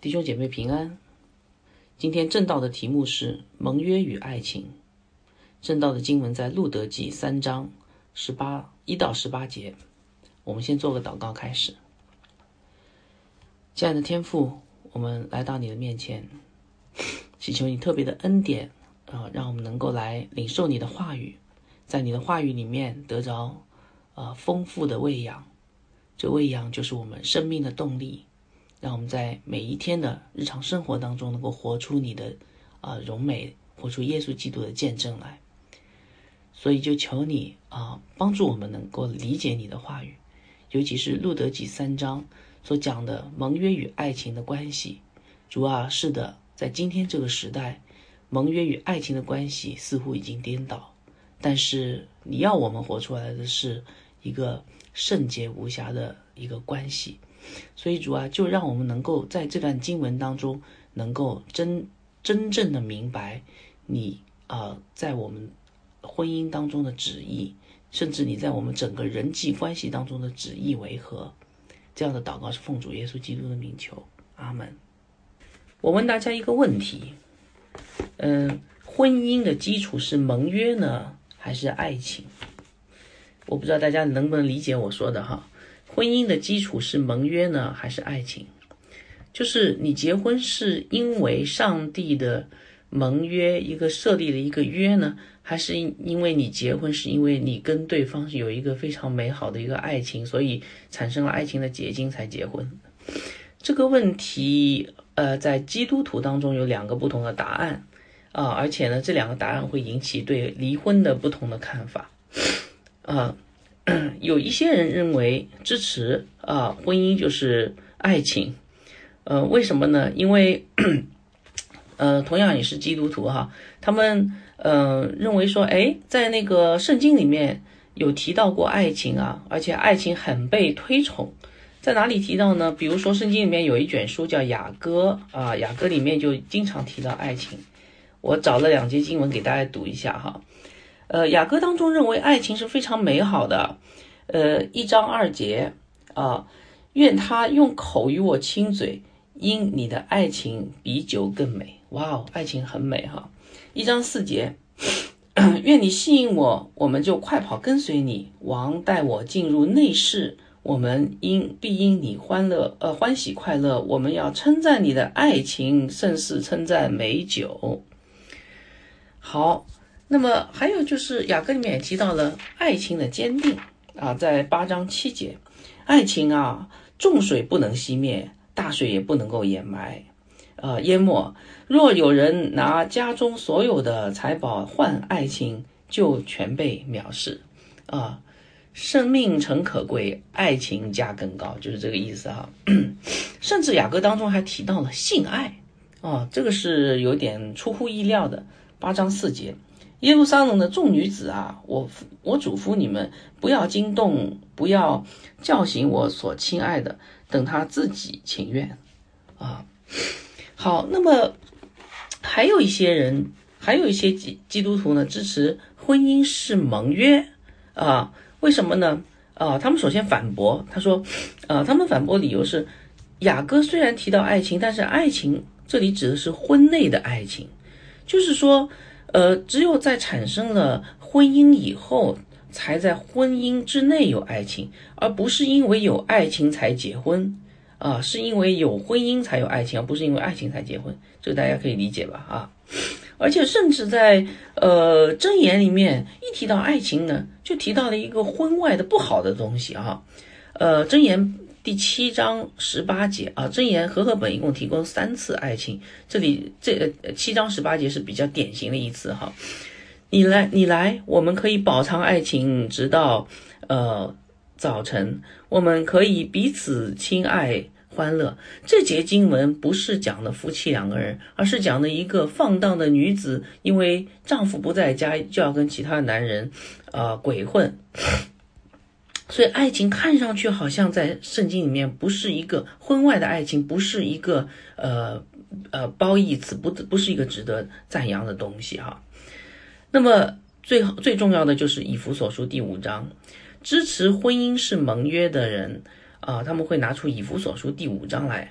弟兄姐妹平安。今天正道的题目是盟约与爱情。正道的经文在路德记3章1到18节。我们先做个祷告开始。亲爱的天父，我们来到你的面前，祈求你特别的恩典让我们能够来领受你的话语，在你的话语里面得着丰富的喂养。这喂养就是我们生命的动力，让我们在每一天的日常生活当中能够活出你的荣美，活出耶稣基督的见证来。所以就求你帮助我们能够理解你的话语，尤其是路德记3章所讲的盟约与爱情的关系。主啊，是的，在今天这个时代，盟约与爱情的关系似乎已经颠倒，但是你要我们活出来的是一个圣洁无瑕的一个关系。所以主啊，就让我们能够在这段经文当中能够真正的明白你在我们婚姻当中的旨意，甚至你在我们整个人际关系当中的旨意为何。这样的祷告是奉主耶稣基督的名求，阿们。我问大家一个问题，婚姻的基础是盟约呢，还是爱情？我不知道大家能不能理解我说的哈。婚姻的基础是盟约呢，还是爱情？就是你结婚是因为上帝的盟约，一个设立的一个约呢，还是因为你结婚是因为你跟对方有一个非常美好的一个爱情，所以产生了爱情的结晶才结婚？这个问题在基督徒当中有2个不同的答案而且呢，这2个答案会引起对离婚的不同的看法有一些人认为支持婚姻就是爱情。为什么呢？因为同样也是基督徒他们认为说在那个圣经里面有提到过爱情而且爱情很被推崇。在哪里提到呢？比如说圣经里面有一卷书叫雅歌雅歌里面就经常提到爱情。我找了2节经文给大家读一下雅歌当中认为爱情是非常美好的。1章2节愿他用口与我亲嘴，因你的爱情比酒更美。哇哦，爱情很美1章4节愿你吸引我，我们就快跑跟随你。王带我进入内室，我们必因你欢喜快乐。我们要称赞你的爱情，胜似称赞美酒。好，那么还有就是雅歌里面也提到了爱情的坚定在8章7节，爱情众水不能熄灭，大水也不能够淹没。若有人拿家中所有的财宝换爱情，就全被藐视生命诚可贵，爱情价更高，就是这个意思甚至雅歌当中还提到了性爱这个是有点出乎意料的。8章4节，耶路撒冷的众女子我嘱咐你们，不要惊动，不要叫醒我所亲爱的，等他自己情愿好，那么还有一些基督徒呢支持婚姻是盟约为什么呢？他们首先反驳，他说他们反驳理由是，雅歌虽然提到爱情，但是爱情这里指的是婚内的爱情，就是说只有在产生了婚姻以后，才在婚姻之内有爱情，而不是因为有爱情才结婚是因为有婚姻才有爱情，而不是因为爱情才结婚。这个大家可以理解吧而且甚至在箴言里面一提到爱情呢，就提到了一个婚外的不好的东西箴言第7章18节箴言和合本一共提供3次爱情，这里7章18节是比较典型的一次你来，我们可以饱尝爱情直到早晨，我们可以彼此亲爱欢乐。这节经文不是讲的夫妻2个人，而是讲的一个放荡的女子，因为丈夫不在家，就要跟其他男人鬼混。所以爱情看上去好像在圣经里面不是一个婚外的爱情，不是一个褒义词，不是一个值得赞扬的东西那么最重要的就是以弗所书第5章，支持婚姻是盟约的人他们会拿出以弗所书第5章来，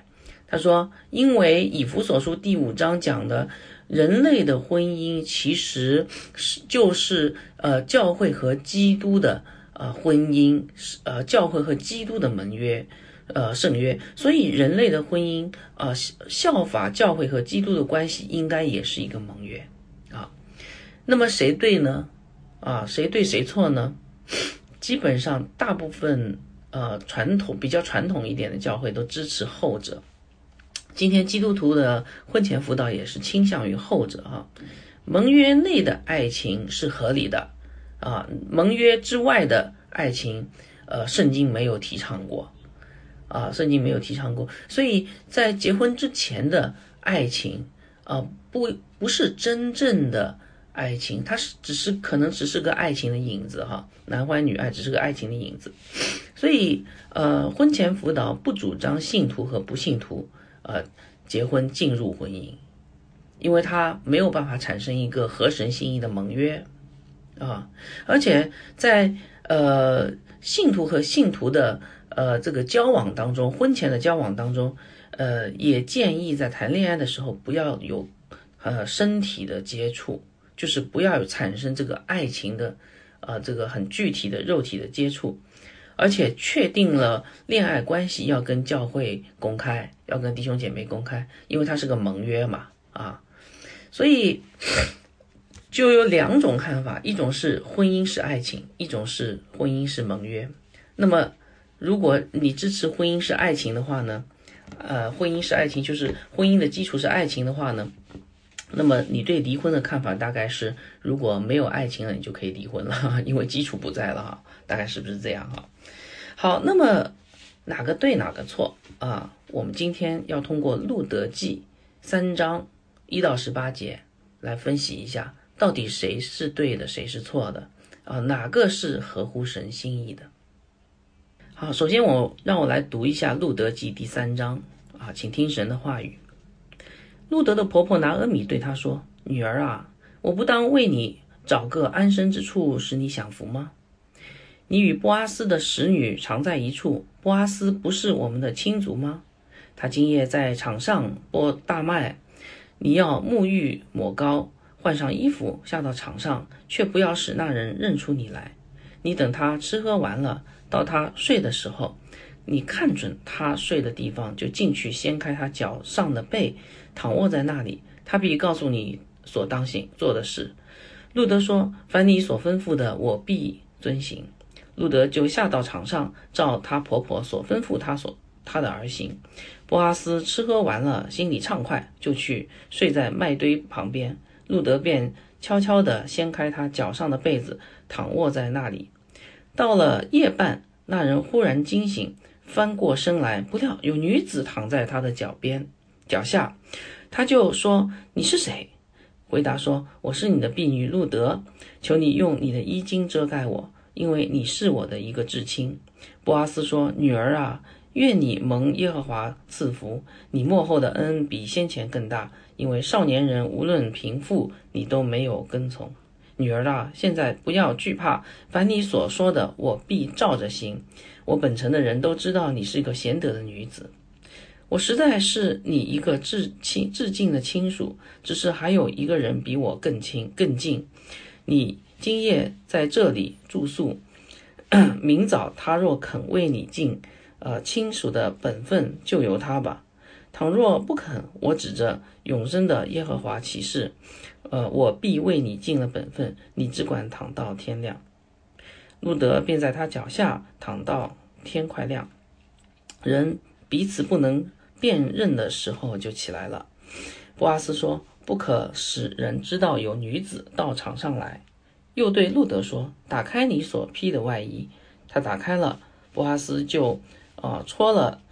他说，因为以弗所书第5章讲的人类的婚姻其实就是教会和基督的婚姻，教会和基督的盟约，圣约，所以人类的婚姻效法教会和基督的关系应该也是一个盟约啊。那么谁对呢？谁对谁错呢？基本上大部分比较传统一点的教会都支持后者。今天基督徒的婚前辅导也是倾向于后者盟约内的爱情是合理的盟约之外的爱情圣经没有提倡过圣经没有提倡过，所以在结婚之前的爱情不是真正的爱情，它可能只是个爱情的影子男欢女爱只是个爱情的影子。所以婚前辅导不主张信徒和不信徒结婚进入婚姻，因为它没有办法产生一个合神心意的盟约而且在信徒和信徒的这个交往当中，婚前的交往当中也建议在谈恋爱的时候不要有身体的接触，就是不要有产生这个爱情的这个很具体的肉体的接触，而且确定了恋爱关系要跟教会公开，要跟弟兄姐妹公开，因为它是个盟约嘛所以就有2种看法，一种是婚姻是爱情，一种是婚姻是盟约。那么如果你支持婚姻是爱情的话呢婚姻是爱情，就是婚姻的基础是爱情的话呢，那么你对离婚的看法大概是，如果没有爱情了，你就可以离婚了，因为基础不在了大概是不是这样好，那么哪个对哪个错我们今天要通过路德记3章1到18节来分析一下，到底谁是对的，谁是错的哪个是合乎神心意的。好，首先让我来读一下路德记第3章请听神的话语。路德的婆婆拿俄米对她说，女儿我不当为你找个安身之处使你享福吗？你与波阿斯的使女常在一处，波阿斯不是我们的亲族吗？他今夜在场上播大麦，你要沐浴抹膏，换上衣服下到场上，却不要使那人认出你来。你等他吃喝完了，到他睡的时候，你看准他睡的地方，就进去掀开他脚上的被，躺卧在那里，他必告诉你所当行做的事。路德说，凡你所吩咐的，我必遵行。路德就下到场上，照她婆婆所吩咐她的而行。波阿斯吃喝完了，心里畅快，就去睡在麦堆旁边。路德便悄悄地掀开他脚上的被子，躺卧在那里。到了夜半，那人忽然惊醒，翻过身来，不料有女子躺在他的脚下。他就说，你是谁？回答说，我是你的婢女路德，求你用你的衣襟遮盖我，因为你是我的一个至亲。波阿斯说，女儿愿你蒙耶和华赐福，你末后的恩比先前更大，因为少年人无论贫富，你都没有跟从。女儿现在不要惧怕，凡你所说的，我必照着行。我本城的人都知道你是一个贤德的女子，我实在是你一个至近的亲属，只是还有一个人比我更近。你今夜在这里住宿，明早他若肯为你尽亲属的本分，就由他吧。倘若不肯，我指着永生的耶和华起誓，我必为你尽了本分，你只管躺到天亮。路德便在他脚下躺到天快亮，人彼此不能辨认的时候就起来了。波阿斯说，不可使人知道有女子到场上来。又对路德说，打开你所披的外衣。他打开了，波阿斯就搓了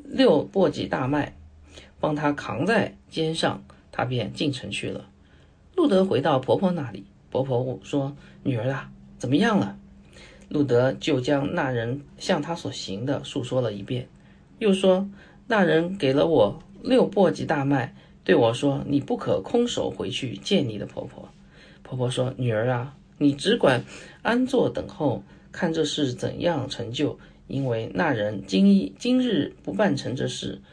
6簸箕大麦，帮他扛在肩上，他便进城去了。路德回到婆婆那里，婆婆说，女儿怎么样了？路德就将那人向他所行的述说了一遍，又说，那人给了我6簸箕大麦，对我说，你不可空手回去见你的婆婆。婆婆说，女儿你只管安坐等候，看这事怎样成就，因为那人今日不办成这事，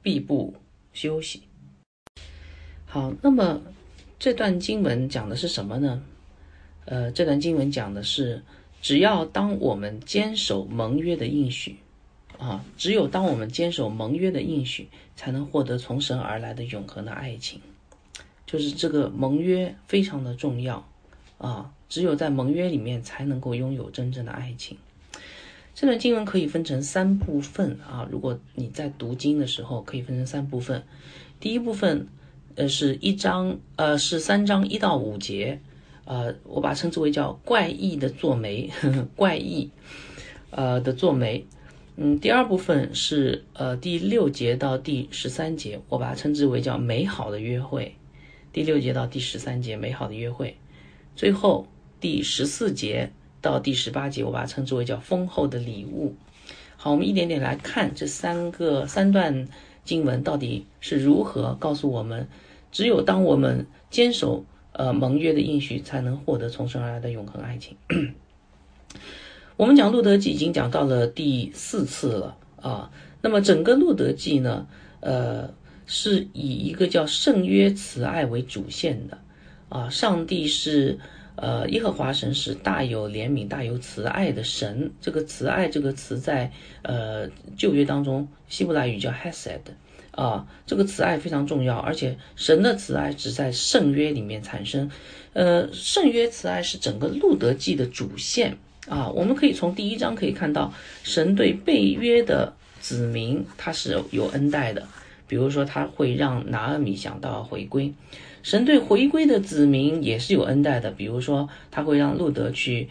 必不休息。好，那么这段经文讲的是什么呢？这段经文讲的是，只要当我们坚守盟约的应许啊，只有当我们坚守盟约的应许，才能获得从神而来的永恒的爱情。就是这个盟约非常的重要啊，只有在盟约里面才能够拥有真正的爱情。这段经文可以分成3部分啊，如果你在读经的时候可以分成3部分。第一部分是3章1到5节，我把它称之为叫怪异的做媒，怪异的做媒。第二部分是第6节到第13节，我把它称之为叫美好的约会。第6节到第13节美好的约会，最后第14节到第18节，我把它称之为叫丰厚的礼物。好，我们一点点来看这3段经文到底是如何告诉我们，只有当我们坚守盟约的应许，才能获得从神而来的永恒爱情。我们讲路德记已经讲到了第4次了啊，那么整个路德记呢，是以一个叫圣约慈爱为主线的啊，上帝是耶和华神是大有怜悯大有慈爱的神。这个慈爱这个词在旧约当中希伯来语叫 Hesed 啊，这个慈爱非常重要，而且神的慈爱只在圣约里面产生。圣约慈爱是整个路德记的主线啊，我们可以从第1章可以看到，神对被约的子民他是有恩待的，比如说他会让拿俄米想到回归。神对回归的子民也是有恩待的，比如说他会让路德去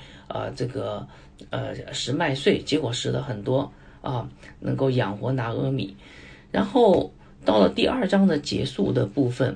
拾麦穗，结果拾了很多啊，能够养活拿俄米。然后到了第2章的结束的部分，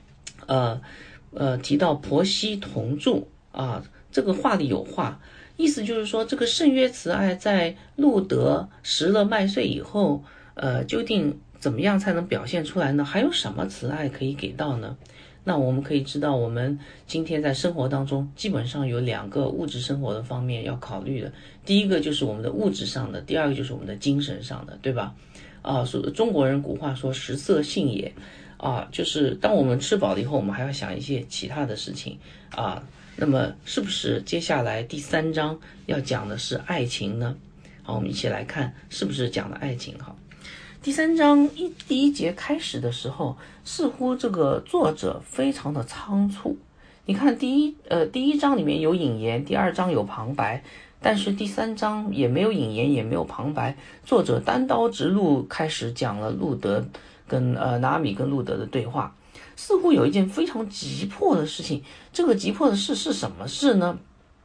提到婆媳同住啊，这个话里有话，意思就是说这个圣约慈爱在路德拾了麦穗以后，究竟怎么样才能表现出来呢？还有什么慈爱可以给到呢？那我们可以知道，我们今天在生活当中基本上有2个物质生活的方面要考虑的，第一个就是我们的物质上的，第二个就是我们的精神上的，对吧？中国人古话说食色性也啊，就是当我们吃饱了以后，我们还要想一些其他的事情啊。那么是不是接下来第3章要讲的是爱情呢？好，我们一起来看是不是讲的爱情。好，第3章第1节开始的时候，似乎这个作者非常的仓促。你看第一章里面有引言，第2章有旁白，但是第3章也没有引言，也没有旁白，作者单刀直入开始讲了路德跟拿俄米跟路德的对话，似乎有一件非常急迫的事情。这个急迫的事是什么事呢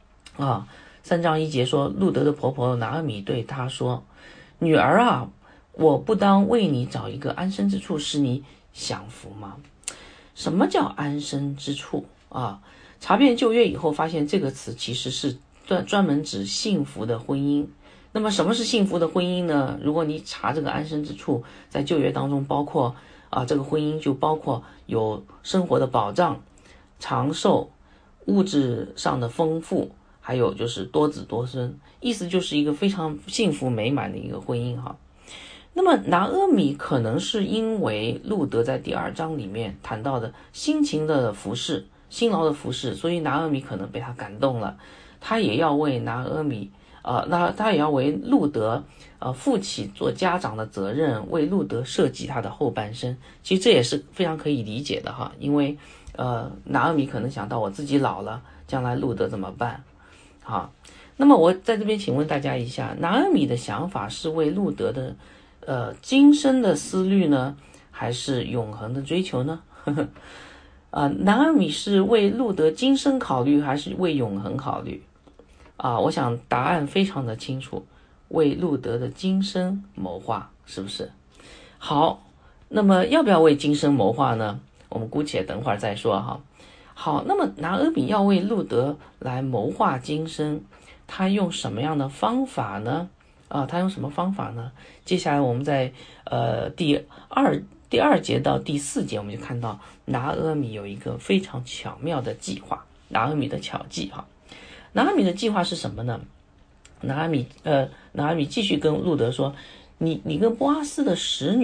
？3章1节说，路德的婆婆拿俄米对他说，女儿啊，我不当为你找一个安身之处使你享福吗？什么叫安身之处啊？查遍旧约以后发现这个词其实是专门指幸福的婚姻。那么什么是幸福的婚姻呢？如果你查这个安身之处，在旧约当中包括这个婚姻就包括有生活的保障、长寿、物质上的丰富，还有就是多子多孙，意思就是一个非常幸福美满的一个婚姻哈。那么拿俄米可能是因为路德在第2章里面谈到的辛勤的服侍、辛劳的服侍，所以拿俄米可能被他感动了，他也要为拿俄米他也要为路德负起做家长的责任，为路德设计他的后半生。其实这也是非常可以理解的哈，因为拿俄米可能想到我自己老了，将来路德怎么办？好，那么我在这边请问大家一下，拿俄米的想法是为路德的今生的思虑呢，还是永恒的追求呢？拿俄米是为路德今生考虑，还是为永恒考虑？我想答案非常的清楚，为路德的今生谋划，是不是？好，那么要不要为今生谋划呢？我们姑且等会儿再说哈。好，那么拿俄米要为路德来谋划今生，他用什么样的方法呢？他用什么方法呢？接下来我们在第二节到第4节，我们就看到拿俄米有一个非常巧妙的计划，拿俄米的巧计哈。拿俄米的计划是什么呢？拿俄米继续跟路德说，你跟波阿斯的使女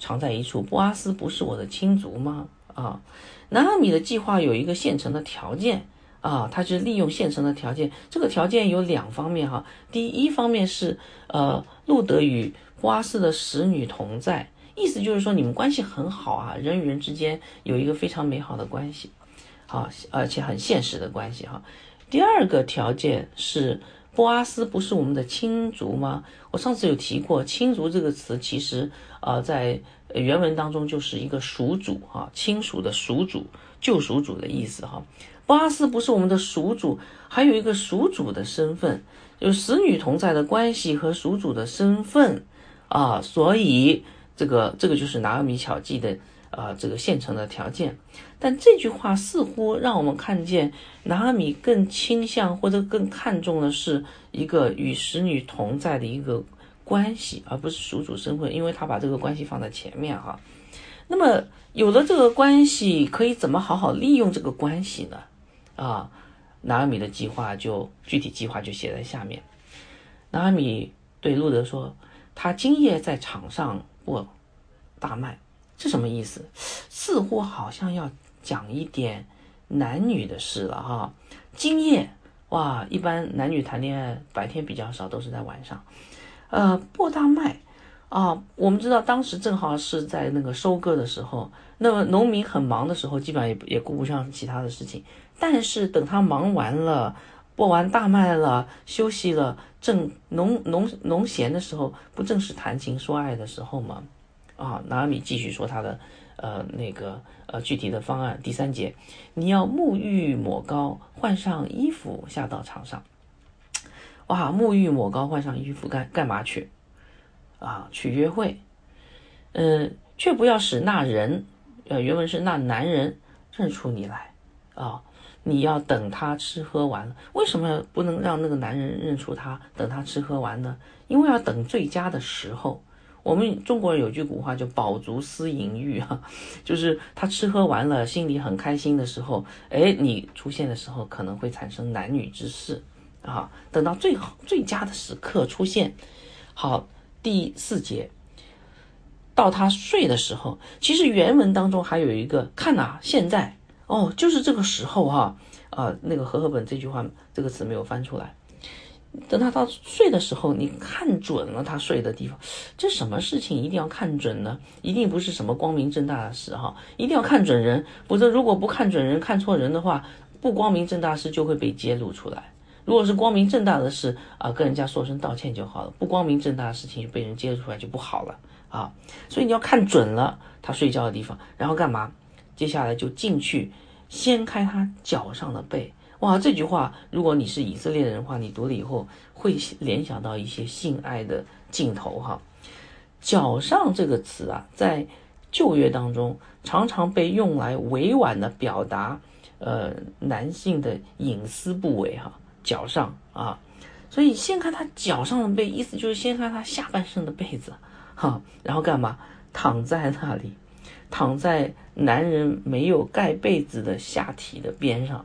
常在一处，波阿斯不是我的亲族吗？拿俄米的计划有一个现成的条件他是利用现成的条件，这个条件有两方面第一方面是路德与波阿斯的使女同在，意思就是说你们关系很好人与人之间有一个非常美好的关系而且很现实的关系第二个条件是波阿斯不是我们的亲族吗？我上次有提过，亲族这个词其实在原文当中就是一个属主亲属的属主，救赎主的意思波阿斯不是我们的属主，还有一个属主的身份，有使女同在的关系和属主的身份所以这个就是拿俄米巧计的这个现成的条件。但这句话似乎让我们看见拿俄米更倾向或者更看重的是一个与使女同在的一个关系，而不是属主身份，因为他把这个关系放在前面那么有了这个关系，可以怎么好好利用这个关系呢？拿俄米的具体计划就写在下面。拿俄米对路德说，他今夜在场上播大麦，这什么意思？似乎好像要讲一点男女的事了今夜一般男女谈恋爱白天比较少，都是在晚上播大麦我们知道当时正好是在那个收割的时候，那么农民很忙的时候，基本上也顾不上其他的事情，但是等他忙完了，播完大麦了，休息了，正农闲的时候，不正是谈情说爱的时候吗？拿俄米继续说他的具体的方案。第3节，你要沐浴抹膏，换上衣服下到场上。沐浴抹膏换上衣服干嘛去去约会却不要使那人原文是那男人认出你来你要等他吃喝完了。为什么不能让那个男人认出他，等他吃喝完呢？因为要等最佳的时候。我们中国人有句古话叫饱足思淫欲就是他吃喝完了，心里很开心的时候，你出现的时候可能会产生男女之事等到最佳的时刻出现。好，第4节，到他睡的时候，其实原文当中还有一个看现在就是这个时候那个和合本这句话这个词没有翻出来。等他到睡的时候，你看准了他睡的地方，这什么事情一定要看准呢？一定不是什么光明正大的事一定要看准人，否则如果不看准人，看错人的话，不光明正大的事就会被揭露出来。如果是光明正大的事跟人家说声道歉就好了，不光明正大的事情被人揭露出来就不好了所以你要看准了他睡觉的地方，然后干嘛？接下来就进去掀开他脚上的被。这句话如果你是以色列人的话，你读了以后会联想到一些性爱的镜头脚上这个词在旧约当中常常被用来委婉的表达男性的隐私部位脚上所以掀开他脚上的被，意思就是掀开他下半身的被子然后干嘛？躺在那里，躺在男人没有盖被子的下体的边上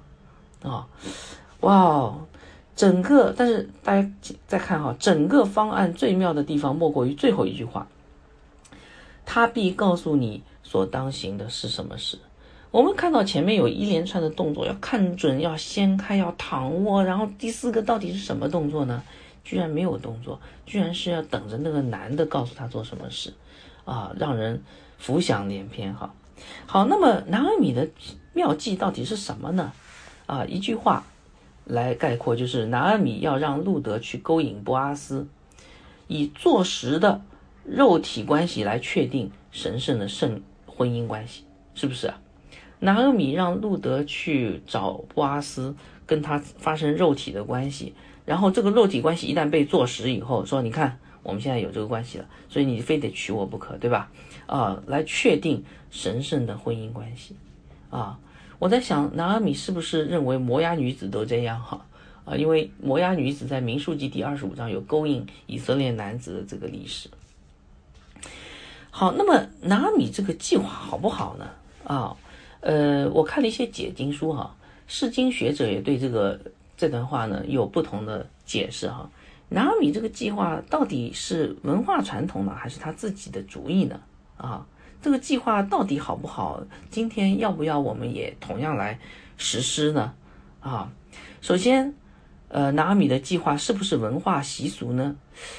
整个，但是大家再看整个方案最妙的地方莫过于最后一句话，他必告诉你所当行的是什么事。我们看到前面有一连串的动作，要看准，要掀开，要躺卧，然后第4个到底是什么动作呢？居然没有动作，居然是要等着那个男的告诉他做什么事让人浮想联翩好，那么拿俄米的妙计到底是什么呢？一句话来概括，就是拿俄米要让路德去勾引波阿斯，以坐实的肉体关系来确定神圣的婚姻关系，是不是拿俄米让路德去找波阿斯，跟他发生肉体的关系，然后这个肉体关系一旦被坐实以后，说你看我们现在有这个关系了，所以你非得娶我不可，对吧？来确定神圣的婚姻关系我在想拿俄米是不是认为摩押女子都这样因为摩押女子在民数记第25章有勾引以色列男子的这个历史。好，那么拿俄米这个计划好不好呢？我看了一些解经书释经学者也对这段话呢有不同的解释拿俄米这个计划到底是文化传统呢，还是他自己的主意呢？ 啊。这个计划到底好不好？今天要不要我们也同样来实施呢？啊，首先，拿阿米的计划是不是文化习俗呢？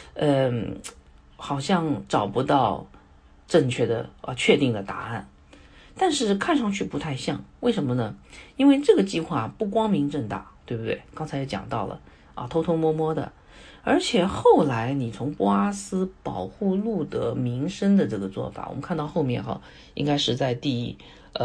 好像找不到正确的确定的答案，但是看上去不太像，为什么呢？因为这个计划不光明正大，对不对？刚才也讲到了偷偷摸摸的，而且后来你从波阿斯保护路德名声的这个做法，我们看到后面应该是在第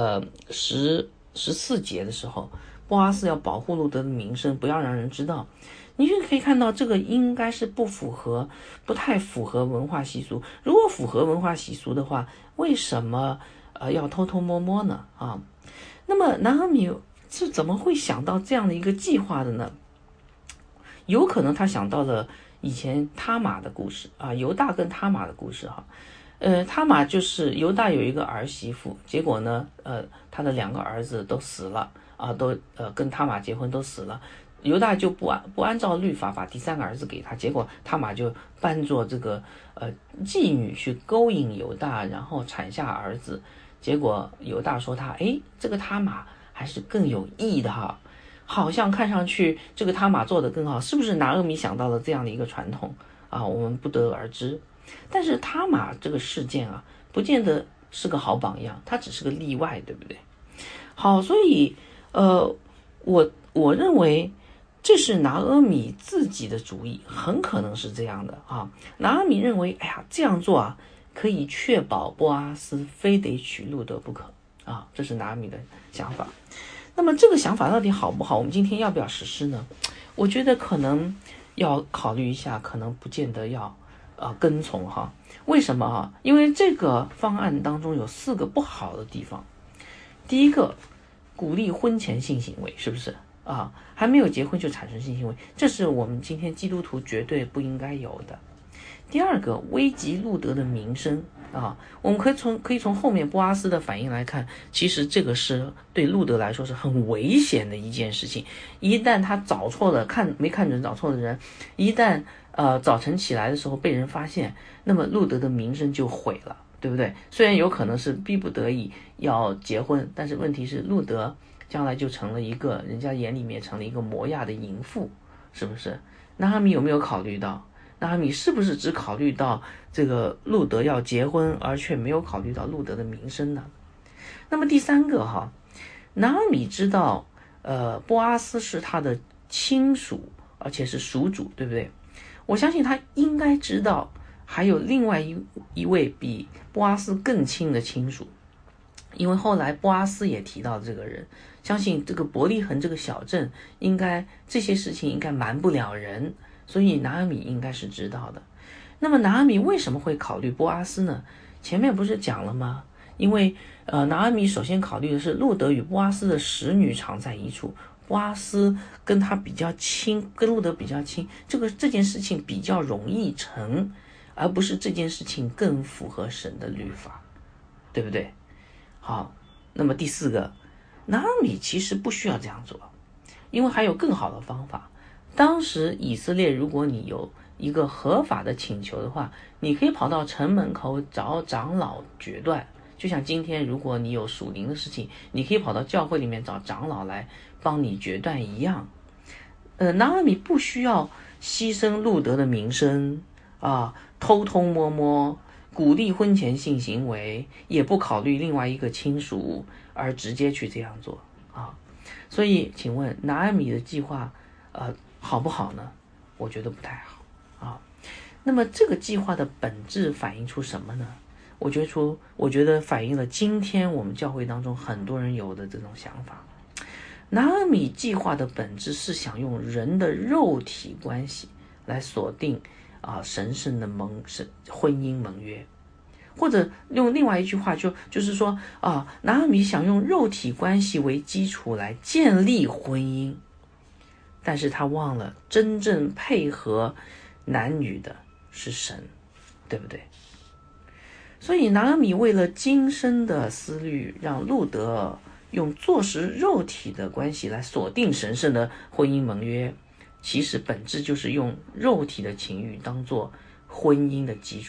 14节的时候，波阿斯要保护路德的名声，不要让人知道。你就可以看到这个应该是不太符合文化习俗。如果符合文化习俗的话，为什么要偷偷摸摸呢？那么拿俄米是怎么会想到这样的一个计划的呢？有可能他想到了以前他玛的故事犹大跟他玛的故事他玛就是犹大有一个儿媳妇，结果呢他的2个儿子都死了都跟他玛结婚都死了。犹大就不按照律法把第3个儿子给他，结果他玛就扮作这个妓女去勾引犹大，然后产下儿子。结果犹大说这个他玛还是更有义的好像看上去这个他玛做得更好，是不是拿俄米想到了这样的一个传统我们不得而知。但是他玛这个事件不见得是个好榜样，它只是个例外，对不对？好，所以我认为这是拿俄米自己的主意，很可能是这样的拿俄米认为这样做可以确保波阿斯非得娶路德不可这是拿俄米的想法。那么这个想法到底好不好？我们今天要不要实施呢？我觉得可能要考虑一下，可能不见得要跟从为什么因为这个方案当中有4个不好的地方。第一个，鼓励婚前性行为，是不是还没有结婚就产生性行为，这是我们今天基督徒绝对不应该有的。第二个，危及路德的名声我们可以从后面波阿斯的反应来看，其实这个是对路德来说是很危险的一件事情。一旦他找错了，没看准找错的人，一旦早晨起来的时候被人发现，那么路德的名声就毁了，对不对？虽然有可能是逼不得已要结婚，但是问题是路德将来就成了一个人家眼里面成了一个摩亚的淫妇，是不是？拿俄米有没有考虑到？拿俄米是不是只考虑到这个路德要结婚，而却没有考虑到路德的名声呢？那么第3个拿俄米知道波阿斯是他的亲属，而且是属主，对不对？我相信他应该知道还有另外一位比波阿斯更亲的亲属，因为后来波阿斯也提到这个人，相信这个伯利恒这个小镇应该这些事情应该瞒不了人，所以拿俄米应该是知道的。那么拿俄米为什么会考虑波阿斯呢？前面不是讲了吗？因为拿俄米首先考虑的是路德与波阿斯的使女常在一处，波阿斯跟他比较亲，跟路德比较亲，这件事情比较容易成，而不是这件事情更符合神的律法，对不对？好，那么第4个，拿俄米其实不需要这样做，因为还有更好的方法。当时以色列，如果你有一个合法的请求的话，你可以跑到城门口找长老决断，就像今天如果你有属灵的事情，你可以跑到教会里面找长老来帮你决断一样。拿俄米不需要牺牲路德的名声偷偷摸摸鼓励婚前性行为，也不考虑另外一个亲属，而直接去这样做所以请问拿俄米的计划好不好呢？我觉得不太好那么这个计划的本质反映出什么呢？我觉得反映了今天我们教会当中很多人有的这种想法。拿俄米计划的本质是想用人的肉体关系来锁定神圣的婚姻盟约，或者用另外一句话就是说拿俄米想用肉体关系为基础来建立婚姻，但是他忘了真正配合男女的是神，对不对？所以拿俄米为了今生的思虑，让路德用坐实肉体的关系来锁定神圣的婚姻盟约，其实本质就是用肉体的情欲当作婚姻的基础，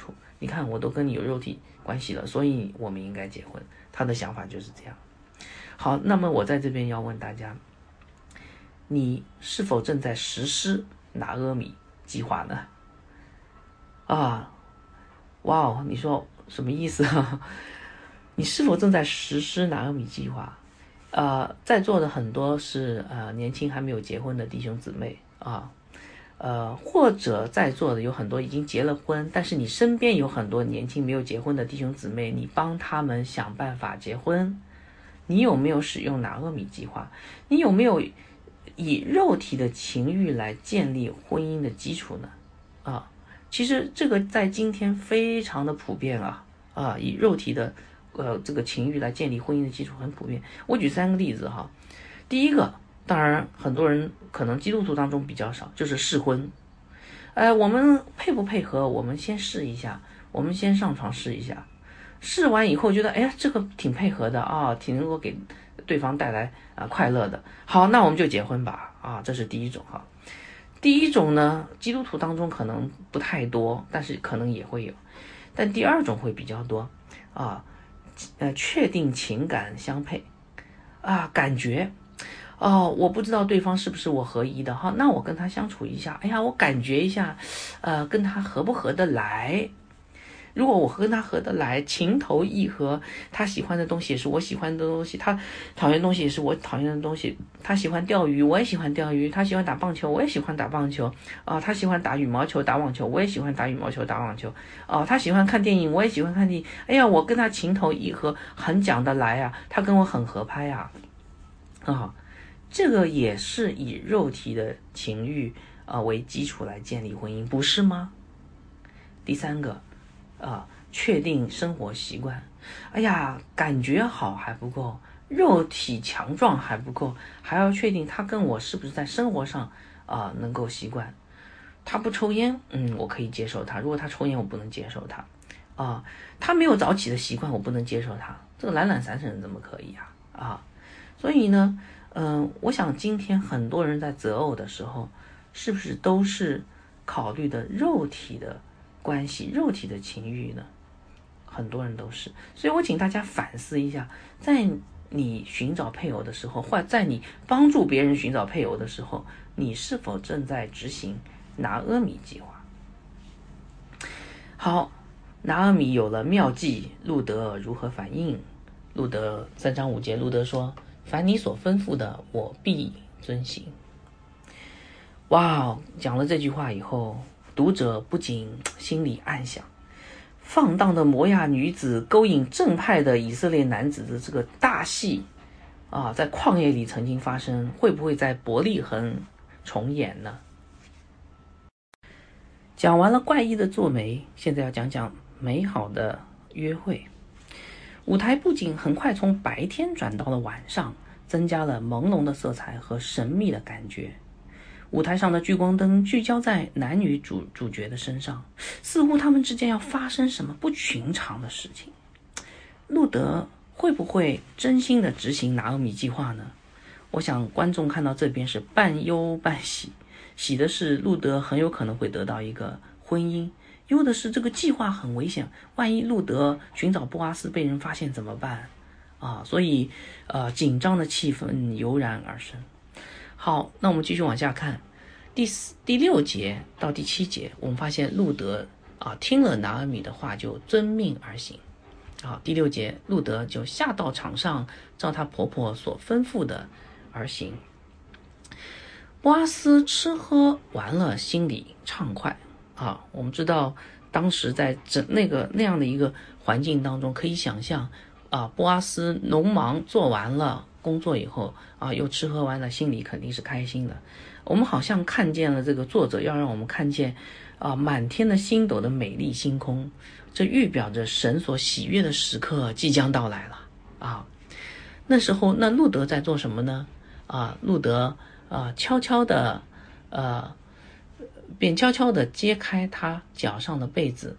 你看我都跟你有肉体关系了，所以我们应该结婚。他的想法就是这样。好，那么我在这边要问大家，你是否正在实施拿阿米计划呢？哇哦，你说什么意思啊？你是否正在实施拿阿米计划？在座的很多是年轻还没有结婚的弟兄姊妹啊，或者在座的有很多已经结了婚，但是你身边有很多年轻没有结婚的弟兄姊妹，你帮他们想办法结婚。你有没有使用拿阿米计划？你有没有以肉体的情欲来建立婚姻的基础呢？其实这个在今天非常的普遍以肉体的这个情欲来建立婚姻的基础很普遍。我举3个例子哈。第一个，当然很多人可能基督徒当中比较少，就是试婚。我们配不配合？我们先试一下，我们先上床试一下，试完以后觉得这个挺配合的挺能够给对方带来快乐的，好，那我们就结婚吧这是第一种哈。第一种呢，基督徒当中可能不太多，但是可能也会有。但第二种会比较多确定情感相配感觉我不知道对方是不是我合意的那我跟他相处一下，我感觉一下跟他合不合得来。如果我跟他合得来，情投意合，他喜欢的东西也是我喜欢的东西，他讨厌的东西也是我讨厌的东西，他喜欢钓鱼我也喜欢钓鱼，他喜欢打棒球我也喜欢打棒球他喜欢打羽毛球打网球我也喜欢打羽毛球打网球他喜欢看电影我也喜欢看电影，我跟他情投意合，很讲得来他跟我很合拍这个也是以肉体的情欲为基础来建立婚姻，不是吗？第3个确定生活习惯，感觉好还不够，肉体强壮还不够，还要确定他跟我是不是在生活上能够习惯。他不抽烟，我可以接受他；如果他抽烟，我不能接受他他没有早起的习惯，我不能接受他。这个懒懒散散怎么可以所以呢，我想今天很多人在择偶的时候，是不是都是考虑的肉体的关系、肉体的情欲呢？很多人都是。所以我请大家反思一下，在你寻找配偶的时候，或者在你帮助别人寻找配偶的时候，你是否正在执行拿阿米计划？好，拿阿米有了妙计，路德如何反应？路德3章5节，路德说：凡你所吩咐的，我必遵行。讲了这句话以后，读者不仅心里暗想，放荡的摩亚女子勾引正派的以色列男子的这个大戏在旷野里曾经发生，会不会在伯利恒重演呢？讲完了怪异的做媒，现在要讲讲美好的约会。舞台布景很快从白天转到了晚上，增加了朦胧的色彩和神秘的感觉。舞台上的聚光灯聚焦在男女主角的身上，似乎他们之间要发生什么不寻常的事情。路德会不会真心的执行拿阿米计划呢？我想观众看到这边是半忧半喜，喜的是路德很有可能会得到一个婚姻，忧的是这个计划很危险，万一路德寻找波阿斯被人发现怎么办所以紧张的气氛油然而生。好，那我们继续往下看，第6节到第7节，我们发现路德听了拿阿米的话就遵命而行。第6节，路德就下到场上，照她婆婆所吩咐的而行。波阿斯吃喝完了，心里畅快我们知道当时在那样的一个环境当中，可以想象波阿斯农忙做完了工作以后又吃喝完了，心里肯定是开心的。我们好像看见了这个作者要让我们看见满天的星斗的美丽星空，这预表着神所喜悦的时刻即将到来了那时候那路德在做什么呢？路德悄悄的揭开他脚上的被子，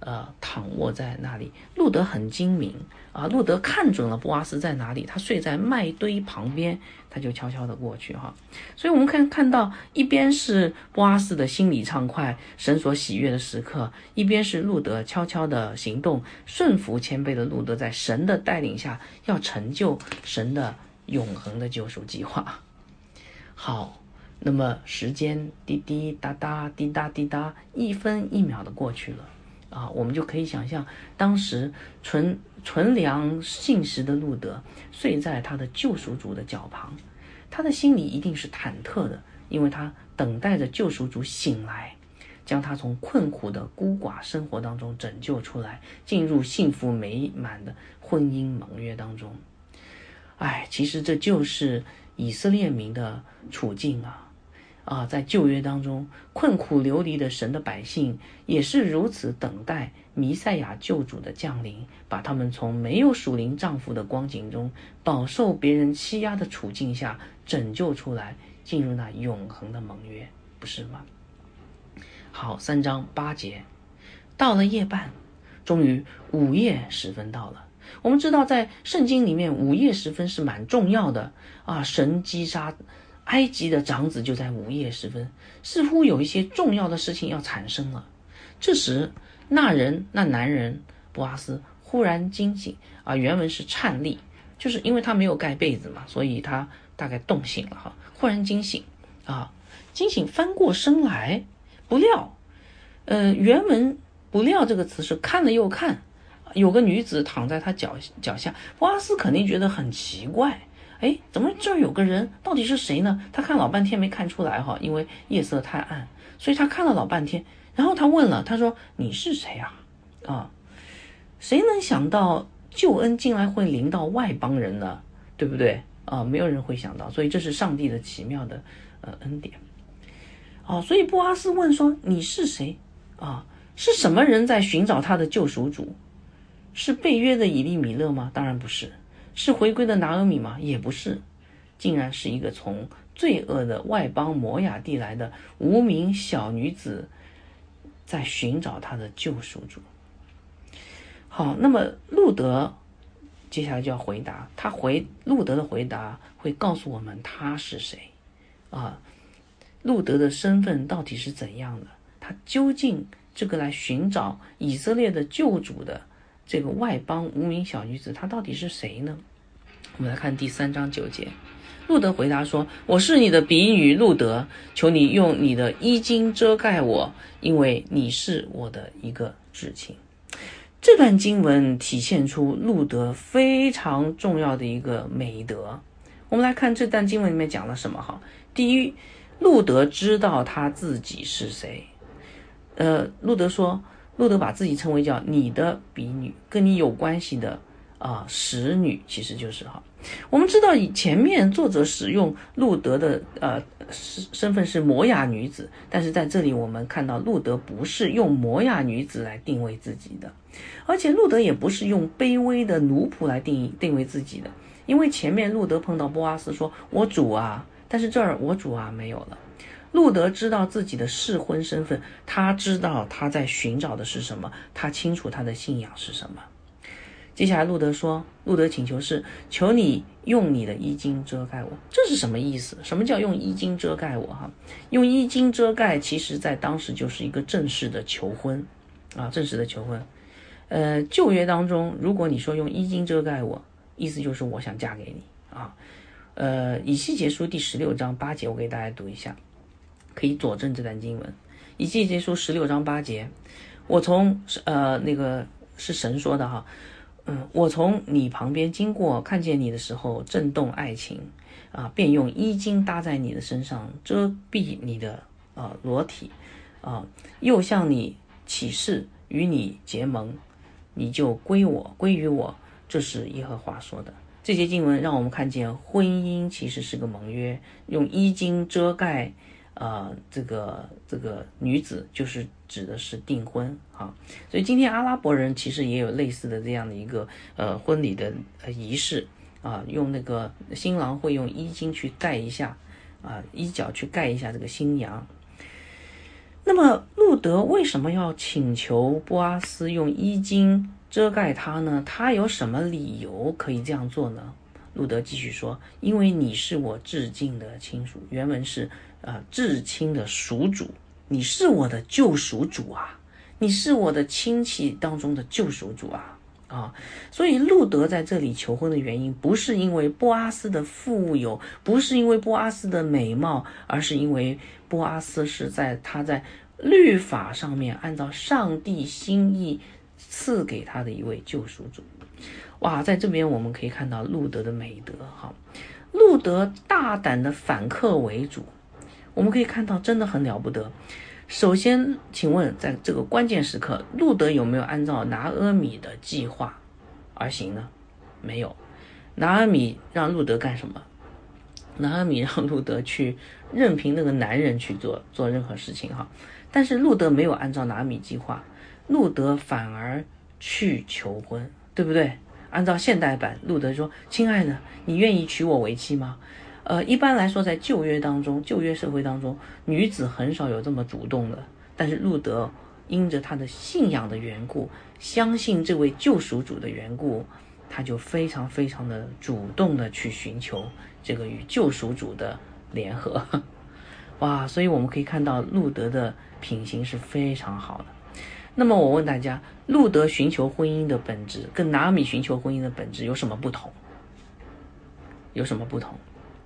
躺卧在那里。路德很精明啊，路德看准了波阿斯在哪里，他睡在麦堆旁边，他就悄悄的过去哈。所以我们看到一边是波阿斯的心里畅快，神所喜悦的时刻，一边是路德悄悄的行动，顺服谦卑的路德在神的带领下要成就神的永恒的救赎计划。好，那么时间滴滴答答滴答滴答，1分1秒的过去了啊，我们就可以想象当时纯良信实的路德睡在他的救赎主的脚旁，他的心里一定是忐忑的，因为他等待着救赎主醒来，将他从困苦的孤寡生活当中拯救出来，进入幸福美满的婚姻盟约当中。其实这就是以色列民的处境在旧约当中，困苦流离的神的百姓也是如此等待弥赛亚救主的降临，把他们从没有属灵丈夫的光景中，饱受别人欺压的处境下拯救出来，进入那永恒的盟约，不是吗？好，3章8节，到了夜半，终于午夜时分到了。我们知道在圣经里面午夜时分是蛮重要的神击杀埃及的长子就在午夜时分，似乎有一些重要的事情要产生了。这时那男人波阿斯忽然惊醒原文是颤栗，就是因为他没有盖被子嘛，所以他大概冻醒了忽然惊醒翻过身来，不料原文不料这个词是看了又看，有个女子躺在他脚下。波阿斯肯定觉得很奇怪，怎么这儿有个人，到底是谁呢？他看老半天没看出来因为夜色太暗，所以他看了老半天，然后他问了，他说你是谁谁能想到救恩竟然会临到外邦人呢？对不对没有人会想到，所以这是上帝的奇妙的恩典所以波阿斯问说你是谁是什么人在寻找他的救赎主？是被约的以利米勒吗？当然不是。是回归的拿俄米吗？也不是。竟然是一个从罪恶的外邦摩亚地来的无名小女子，在寻找她的救赎主。好，那么路德接下来就要回答，路德的回答会告诉我们他是谁路德的身份到底是怎样的？他究竟这个来寻找以色列的救主的这个外邦无名小女子，她到底是谁呢？我们来看第3章9节，路德回答说：我是你的婢女路德，求你用你的衣襟遮盖我，因为你是我的一个至亲。这段经文体现出路德非常重要的一个美德。我们来看这段经文里面讲了什么第一，路德知道他自己是谁。路德把自己称为叫你的婢女，跟你有关系的使女，其实就是我们知道以前面作者使用路德的身份是摩亚女子，但是在这里我们看到路德不是用摩亚女子来定位自己的，而且路德也不是用卑微的奴仆来定位自己的，因为前面路德碰到波阿斯说我主但是这儿我主没有了。路德知道自己的适婚身份，他知道他在寻找的是什么，他清楚他的信仰是什么。接下来路德请求是求你用你的衣襟遮盖我。这是什么意思？什么叫用衣襟遮盖我用衣襟遮盖其实在当时就是一个正式的求婚正式的求婚。旧约当中如果你说用衣襟遮盖我，意思就是我想嫁给你以西结书第16章8节我给大家读一下，可以佐证这段经文。以西结书16章8节，我从那个是神说的我从你旁边经过，看见你的时候震动爱情便用衣襟搭在你的身上，遮蔽你的裸体又向你起誓与你结盟，你就归于我，这是耶和华说的。这些经文让我们看见婚姻其实是个盟约，用衣襟遮盖这个女子就是指的是订婚所以今天阿拉伯人其实也有类似的这样的一个婚礼的仪式用那个新郎会用衣襟去盖一下衣角去盖一下这个新娘。 那么路德为什么要请求波阿斯用衣襟遮盖他呢？他有什么理由可以这样做呢？路德继续说，因为你是我至亲的亲属，原文是至亲的属主，你是我的救赎主啊，你是我的亲戚当中的救赎主啊。所以路德在这里求婚的原因，不是因为波阿斯的富有，不是因为波阿斯的美貌，而是因为波阿斯是他在律法上面按照上帝心意赐给他的一位救赎主。哇，在这边我们可以看到路德的美德哈，路德大胆的反客为主，我们可以看到真的很了不得。首先，请问在这个关键时刻，路德有没有按照拿俄米的计划而行呢？没有。拿俄米让路德干什么？拿俄米让路德去任凭那个男人去做任何事情哈，但是路德没有按照拿俄米计划，路德反而去求婚，对不对？按照现代版，路德说：“亲爱的，你愿意娶我为妻吗？”一般来说，在旧约社会当中，女子很少有这么主动的。但是路德因着他的信仰的缘故，相信这位救赎主的缘故，他就非常非常的主动的去寻求这个与救赎主的联合。哇，所以我们可以看到路德的品行是非常好的。那么我问大家，路德寻求婚姻的本质跟拿俄米寻求婚姻的本质有什么不同？有什么不同？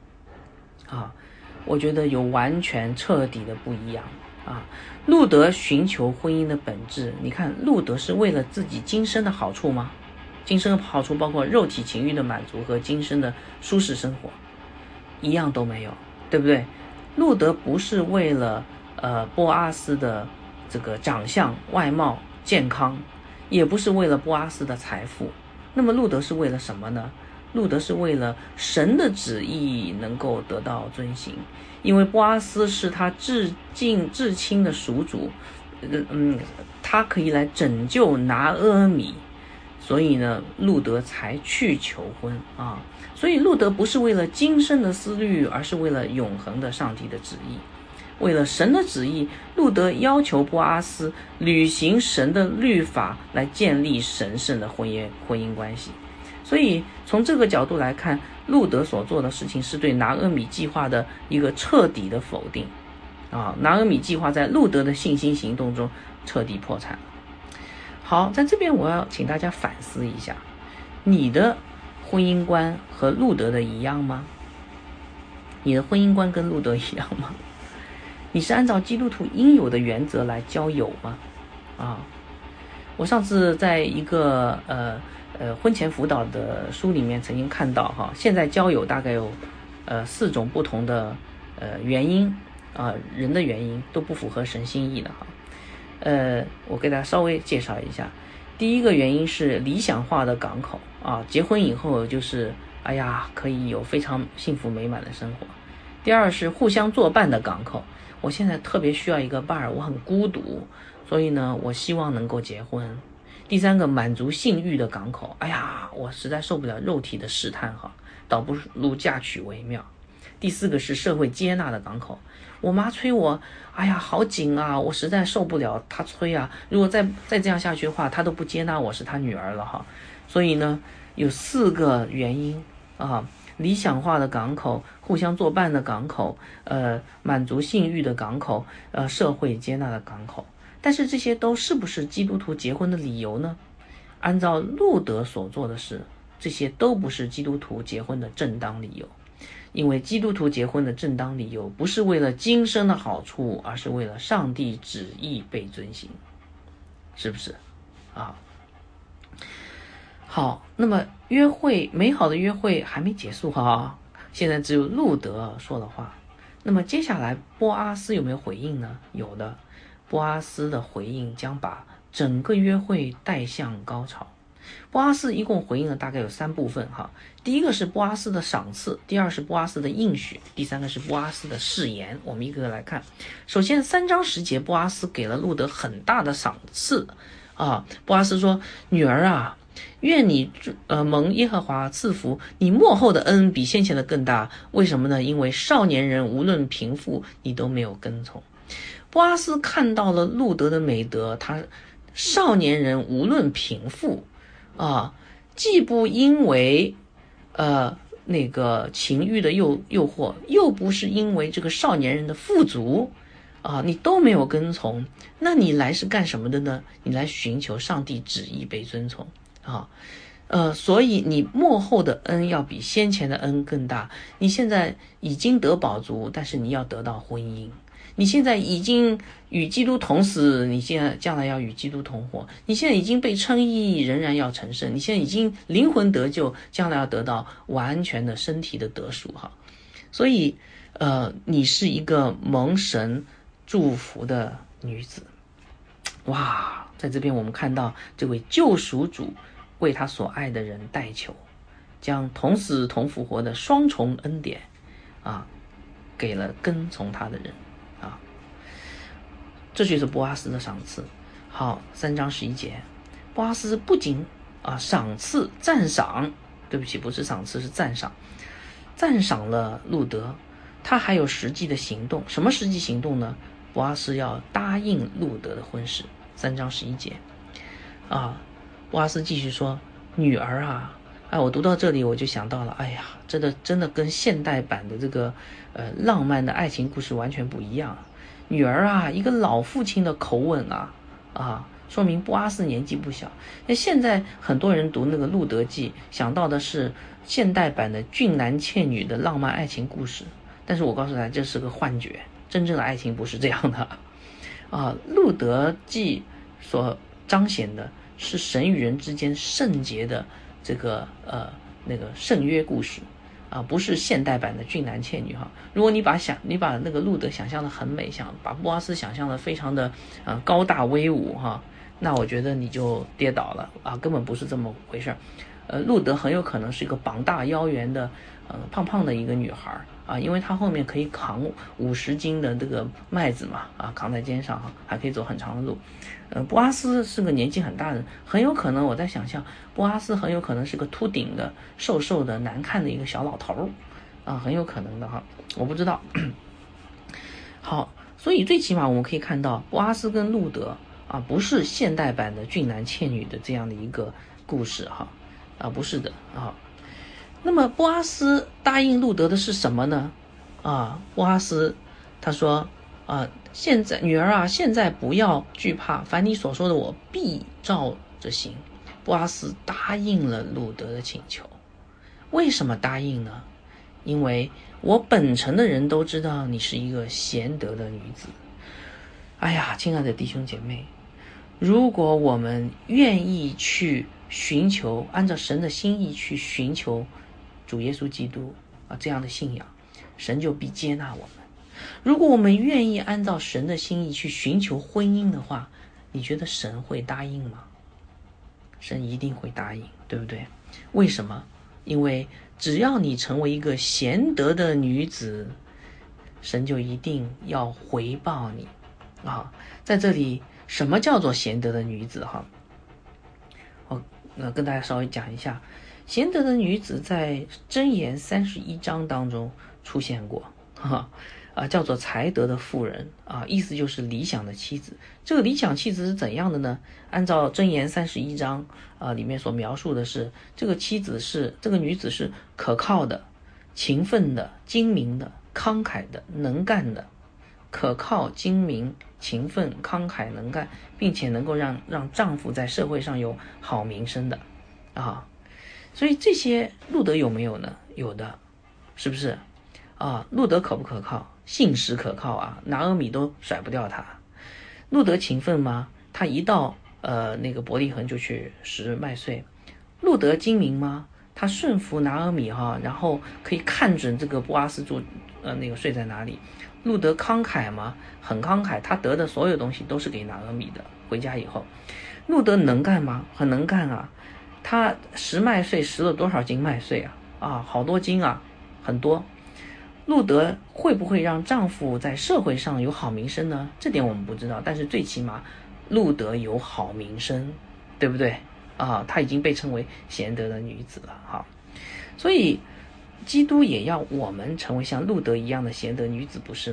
我觉得有完全彻底的不一样路德寻求婚姻的本质，你看路德是为了自己今生的好处吗？今生的好处包括肉体情欲的满足和今生的舒适生活，一样都没有，对不对？路德不是为了波阿斯的这个长相、外貌、健康，也不是为了波阿斯的财富。那么路德是为了什么呢？路德是为了神的旨意能够得到遵行，因为波阿斯是他至亲的属主，他可以来拯救拿俄米，所以呢，路德才去求婚所以路德不是为了今生的思虑，而是为了永恒的上帝的旨意。为了神的旨意，路德要求波阿斯履行神的律法，来建立神圣的婚姻关系。所以从这个角度来看，路德所做的事情是对拿俄米计划的一个彻底的否定拿俄米计划在路德的信心行动中彻底破产了。好，在这边我要请大家反思一下，你的婚姻观和路德的一样吗？你的婚姻观跟路德一样吗？你是按照基督徒应有的原则来交友吗？我上次在一个婚前辅导的书里面曾经看到现在交友大概有4种不同的原因人的原因都不符合神心意的我给大家稍微介绍一下。第一个原因是理想化的港口结婚以后就是可以有非常幸福美满的生活。第二是互相作伴的港口，我现在特别需要一个伴儿，我很孤独，所以呢我希望能够结婚。第三个满足性欲的港口，我实在受不了肉体的试探倒不如嫁娶为妙。第四个是社会接纳的港口，我妈催我好紧我实在受不了她催如果再这样下去的话，她都不接纳我是她女儿了所以呢有4个原因理想化的港口，互相作伴的港口，满足性欲的港口，社会接纳的港口。但是这些都是不是基督徒结婚的理由呢？按照路德所做的事，这些都不是基督徒结婚的正当理由。因为基督徒结婚的正当理由不是为了今生的好处，而是为了上帝旨意被遵行，是不是好，那么美好的约会还没结束现在只有路德说了话。那么接下来波阿斯有没有回应呢？有的。波阿斯的回应将把整个约会带向高潮。波阿斯一共回应了大概有3部分第一个是波阿斯的赏赐，第二是波阿斯的应许，第三个是波阿斯的誓言。我们一个个来看。首先3章10节，波阿斯给了路德很大的赏赐波阿斯说，女儿愿你蒙耶和华赐福，你末后的恩比先前的更大。为什么呢？因为少年人无论贫富，你都没有跟从。 波阿斯看到了路德的美德，他少年人无论贫富啊，既不因为那个情欲的诱惑，又不是因为这个少年人的富足啊，你都没有跟从，那你来是干什么的呢？你来寻求上帝旨意被遵从啊。所以你末后的恩要比先前的恩更大。你现在已经得饱足，但是你要得到婚姻。你现在已经与基督同死，你现在将来要与基督同活。你现在已经被称义，仍然要成圣。你现在已经灵魂得救，将来要得到完全的身体的得赎哈。所以你是一个蒙神祝福的女子。哇，在这边我们看到这位救赎主为他所爱的人代求，将同死同复活的双重恩典啊，给了跟从他的人啊，这就是波阿斯的赏赐。好，3章11节，波阿斯不仅赏赐赞赏，对不起，不是赏赐，是赞赏，赞赏了路德，他还有实际的行动。什么实际行动呢？波阿斯要答应路德的婚事。3章11节啊。波阿斯继续说，女儿啊，我读到这里我就想到了，哎呀，真的跟现代版的这个浪漫的爱情故事完全不一样。女儿啊，一个老父亲的口吻说明波阿斯年纪不小。那现在很多人读那个《路德记》，想到的是现代版的俊男倩女的浪漫爱情故事，但是我告诉大家，这是个幻觉，真正的爱情不是这样的《路德记》所彰显的是神与人之间圣洁的这个那个圣约故事不是现代版的俊男倩女哈。如果你把那个路德想象的很美，想把波阿斯想象的非常的高大威武哈，那我觉得你就跌倒了根本不是这么回事。路德很有可能是一个膀大腰圆的胖胖的一个女孩因为她后面可以扛50斤的这个麦子嘛扛在肩上还可以走很长的路。波阿斯是个年纪很大的人，很有可能我在想象波阿斯很有可能是个秃顶的瘦瘦的难看的一个小老头很有可能的我不知道。好，所以最起码我们可以看到波阿斯跟路德不是现代版的俊男倩女的这样的一个故事不是的那么波阿斯答应路德的是什么呢？波阿斯他说现在女儿现在不要惧怕，凡你所说的我必照着行。波阿斯答应了路德的请求。为什么答应呢？因为我本城的人都知道你是一个贤德的女子。哎呀，亲爱的弟兄姐妹，如果我们愿意去寻求，按照神的心意去寻求主耶稣基督这样的信仰，神就必接纳我们。如果我们愿意按照神的心意去寻求婚姻的话，你觉得神会答应吗？神一定会答应，对不对？为什么？因为只要你成为一个贤德的女子，神就一定要回报你在这里，什么叫做贤德的女子跟大家稍微讲一下，贤德的女子在箴言31章当中出现过叫做才德的妇人意思就是理想的妻子。这个理想妻子是怎样的呢？按照箴言31章里面所描述的是，这个女子是可靠的、勤奋的、精明的、慷慨的、能干的。可靠、精明、勤奋、慷慨、能干，并且能够让丈夫在社会上有好名声的所以这些路德有没有呢？有的，是不是路德可不可靠？信实可靠拿俄米都甩不掉他。路德勤奋吗？他一到那个伯利恒就去拾麦穗。路德精明吗？他顺服拿俄米然后可以看准这个波阿斯住那个睡在哪里。路德慷慨吗？很慷慨，他得的所有东西都是给拿俄米的，回家以后。路德能干吗？很能干他拾麦穗拾了多少斤麦穗好多斤很多。路德会不会让丈夫在社会上有好名声呢？这点我们不知道，但是最起码路德有好名声，对不对她已经被称为贤德的女子了所以基督也要我们成为像路德一样的贤德女子，不是吗？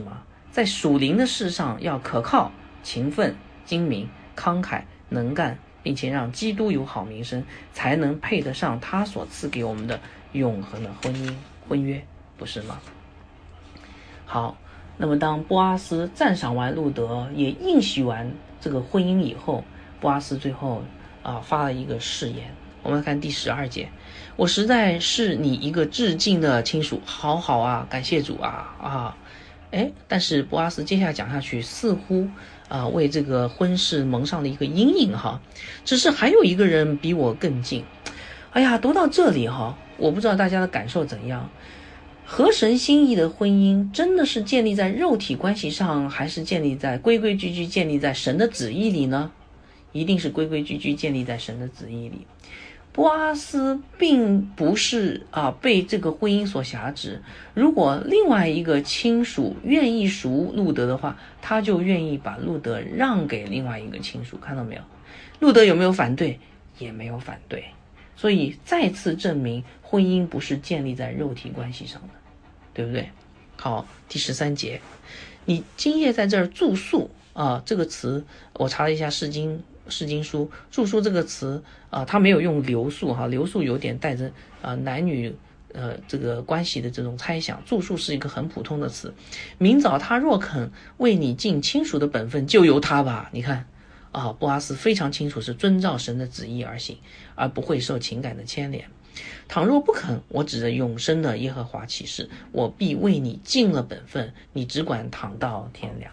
在属灵的事上要可靠、勤奋、精明、慷慨、能干，并且让基督有好名声，才能配得上他所赐给我们的永恒的婚约，不是吗？好，那么当波阿斯赞赏完路德，也应许完这个婚姻以后，波阿斯最后发了一个誓言。我们来看第12节，我实在是你一个至近的亲属，好啊，感谢主啊。但是波阿斯接下来讲下去，似乎为这个婚事蒙上了一个阴影哈。只是还有一个人比我更近。读到这里哈，我不知道大家的感受怎样。合神心意的婚姻真的是建立在肉体关系上，还是建立在规规矩矩建立在神的旨意里呢？一定是规规矩矩建立在神的旨意里。波阿斯并不是被这个婚姻所辖制，如果另外一个亲属愿意赎路德的话，他就愿意把路德让给另外一个亲属，看到没有？路德有没有反对？也没有反对。所以再次证明婚姻不是建立在肉体关系上的，对不对？好，第13节，你今夜在这儿住宿这个词我查了一下释经书，住宿这个词它没有用留宿留宿有点带着男女这个关系的这种猜想，住宿是一个很普通的词。明早他若肯为你尽亲属的本分，就由他吧。你看波阿斯非常清楚是遵照神的旨意而行，而不会受情感的牵连。倘若不肯，我指着永生的耶和华起誓，我必为你尽了本分，你只管躺到天亮。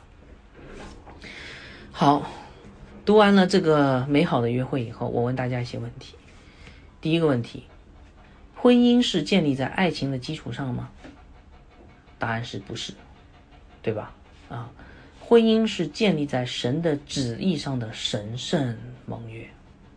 好，读完了这个美好的约会以后，我问大家一些问题。第一个问题，婚姻是建立在爱情的基础上吗？答案是不是，对吧？婚姻是建立在神的旨意上的神圣盟约，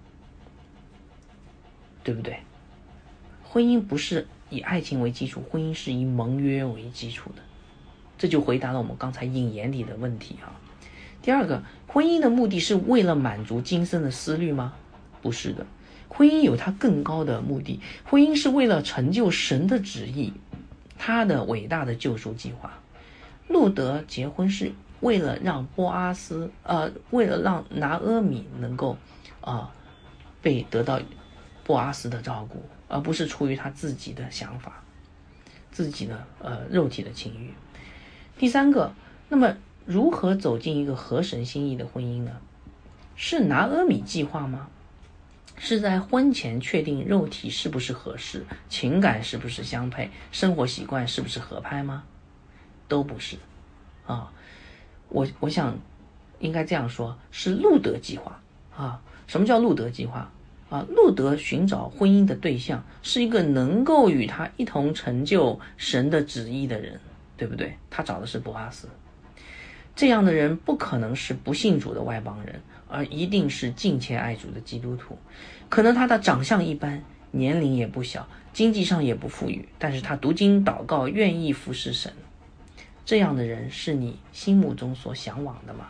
对不对？婚姻不是以爱情为基础，婚姻是以盟约为基础的，这就回答了我们刚才引言里的问题第二个，婚姻的目的是为了满足今生的思虑吗？不是的，婚姻有它更高的目的，婚姻是为了成就神的旨意，他的伟大的救赎计划。路德结婚是为了让为了让拿阿米能够被得到波阿斯的照顾，而不是出于他自己的想法，自己的肉体的情欲。第三个，那么如何走进一个合神心意的婚姻呢？是拿阿米计划吗？是在婚前确定肉体是不是合适，情感是不是相配，生活习惯是不是合拍吗？都不是我想应该这样说，是路德计划什么叫路德计划路德寻找婚姻的对象是一个能够与他一同成就神的旨意的人，对不对？他找的是波阿斯，这样的人不可能是不信主的外邦人，而一定是敬虔爱主的基督徒。可能他的长相一般，年龄也不小，经济上也不富裕，但是他读经祷告，愿意服侍神。这样的人是你心目中所向往的吗？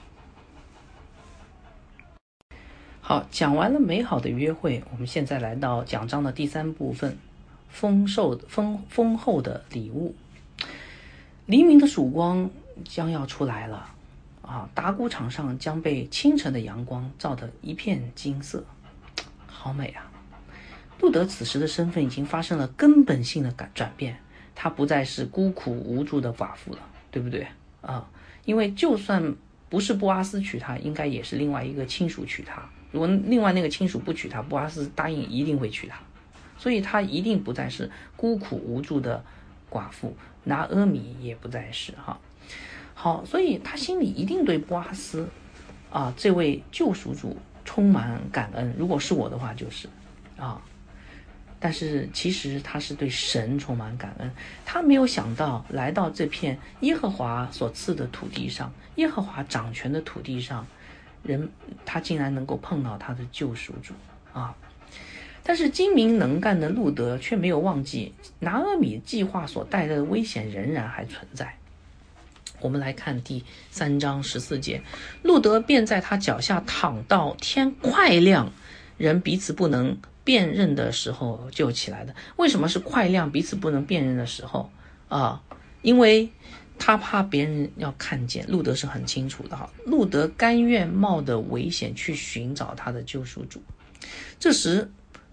好，讲完了美好的约会，我们现在来到讲章的第3部分，丰厚的礼物。黎明的曙光将要出来了打谷场上将被清晨的阳光照得一片金色，好美啊！路德此时的身份已经发生了根本性的转变，她不再是孤苦无助的寡妇了，对不对因为就算不是波阿斯娶她，应该也是另外一个亲属娶她。如果另外那个亲属不娶她，波阿斯答应一定会娶她，所以她一定不再是孤苦无助的寡妇，拿阿米也不再是好，所以他心里一定对波阿斯这位救赎主充满感恩。如果是我的话就是但是其实他是对神充满感恩，他没有想到来到这片耶和华所赐的土地上，耶和华掌权的土地上，他竟然能够碰到他的救赎主但是精明能干的路德却没有忘记拿阿米计划所带来的危险仍然还存在。我们来看第3章14节，路德便在他脚下躺到天快亮，人彼此不能辨认的时候就起来的。为什么是快亮彼此不能辨认的时候因为他怕别人要看见，路德是很清楚的哈。路德甘愿冒的危险去寻找他的救赎主。这时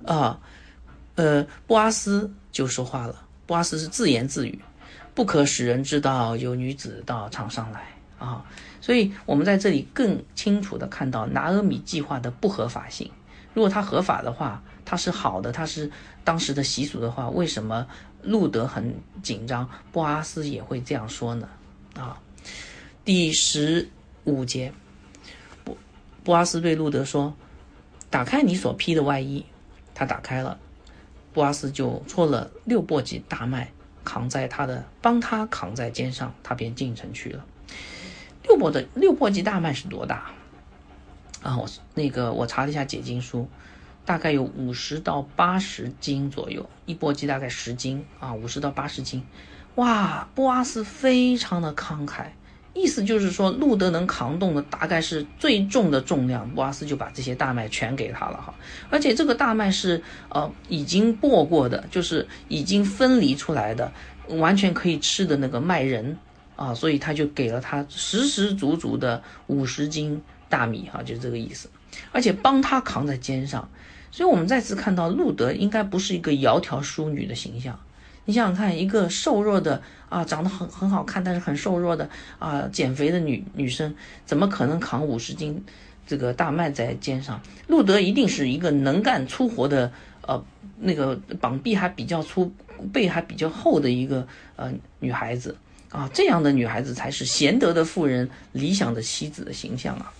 波阿斯就说话了。波阿斯是自言自语：不可使人知道有女子到场上来啊。所以我们在这里更清楚的看到拿俄米计划的不合法性。如果它合法的话，它是好的，它是当时的习俗的话，为什么路德很紧张，波阿斯也会这样说呢？第15节，波阿斯对路德说：打开你所披的外衣。他打开了，波阿斯就搓了6簸箕大麦，帮他扛在肩上，他便进城去了。6簸箕大麦是多大啊？我查了一下解经书，大概有50到80斤左右，1簸箕大概10斤啊，50到80斤。哇，波阿斯非常的慷慨，意思就是说路德能扛动的大概是最重的重量，波阿斯就把这些大麦全给他了哈。而且这个大麦是已经剥过的，就是已经分离出来的，完全可以吃的那个麦仁啊，所以他就给了他实足的50斤大米哈，就是这个意思。而且帮他扛在肩上，所以我们再次看到路德应该不是一个窈窕淑女的形象。你想想看，一个瘦弱的长得很好看，但是很瘦弱的减肥的女生，怎么可能扛50斤这个大麦在肩上？路德一定是一个能干粗活的那个膀臂还比较粗，背还比较厚的一个女孩子啊，这样的女孩子才是贤德的妇人，理想的妻子的形象啊。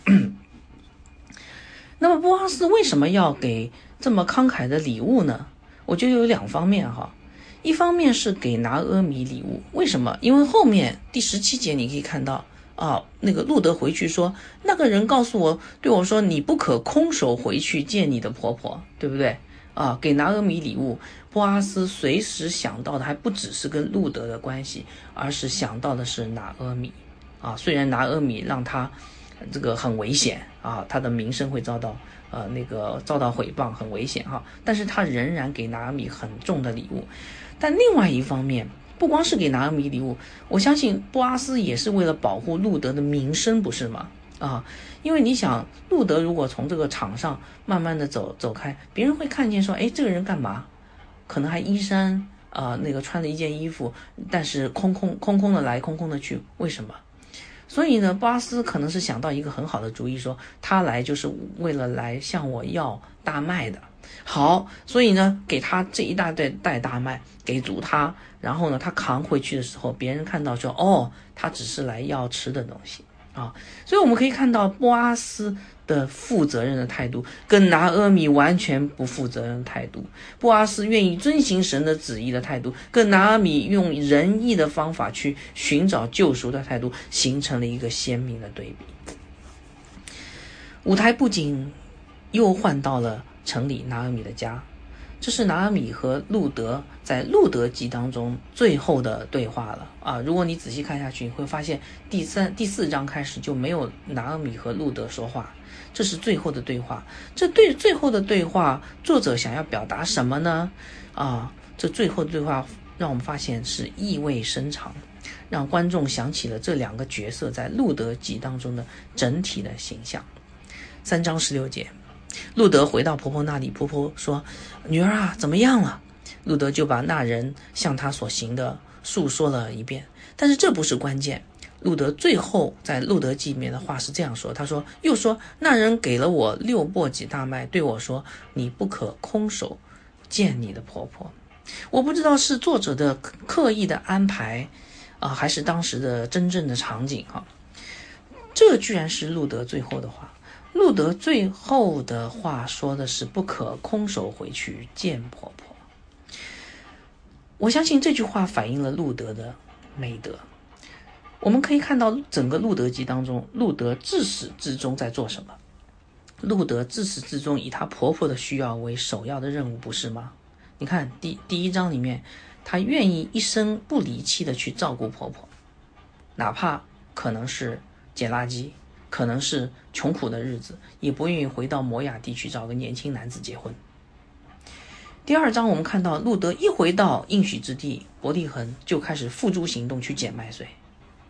那么波阿斯为什么要给这么慷慨的礼物呢？我觉得有2方面哈。一方面是给拿俄米礼物，为什么？因为后面第17节你可以看到那个路德回去说，那个人对我说，你不可空手回去见你的婆婆，对不对？给拿俄米礼物，波阿斯随时想到的还不只是跟路德的关系，而是想到的是拿俄米虽然拿俄米让他这个很危险他的名声会遭到毁谤，很危险但是他仍然给拿俄米很重的礼物。但另外一方面，不光是给拿俄米礼物，我相信波阿斯也是为了保护路德的名声，不是吗？因为你想，路德如果从这个场上慢慢的走开，别人会看见说，这个人干嘛？可能还衣衫穿了一件衣服，但是空空的来，空空的去，为什么？所以呢，波阿斯可能是想到一个很好的主意，说他来就是为了来向我要大麦的。好，所以呢，给他这一大袋大麦，给足他，然后呢，他扛回去的时候，别人看到说，他只是来要吃的东西所以我们可以看到波阿斯的负责任的态度跟拿俄米完全不负责任的态度，波阿斯愿意遵行神的旨意的态度，跟拿俄米用仁义的方法去寻找救赎的态度，形成了一个鲜明的对比。舞台不仅又换到了城里拿俄米的家，这是拿俄米和路德在路德记当中最后的对话了如果你仔细看下去，你会发现第4章开始就没有拿俄米和路德说话，这是最后的对话。最后的对话，作者想要表达什么呢？这最后的对话让我们发现是意味深长，让观众想起了这2个角色在路德记当中的整体的形象。3章16节，路德回到婆婆那里，婆婆说，女儿怎么样了？路德就把那人向他所行的述说了一遍。但是这不是关键，路德最后在路德记里面的话是这样说，他说，又说，那人给了我6簸箕大麦，对我说，你不可空手见你的婆婆。我不知道是作者的刻意的安排还是当时的真正的场景这居然是路德最后的话。路德最后的话说的是不可空手回去见婆婆。我相信这句话反映了路德的美德。我们可以看到整个路德记当中，路德自始至终在做什么？路德自始至终以她婆婆的需要为首要的任务，不是吗？你看第1章里面，她愿意一生不离弃的去照顾婆婆，哪怕可能是捡垃圾，可能是穷苦的日子，也不愿意回到摩亚地去找个年轻男子结婚。第2章我们看到路德一回到应许之地伯利恒，就开始付诸行动去捡麦穗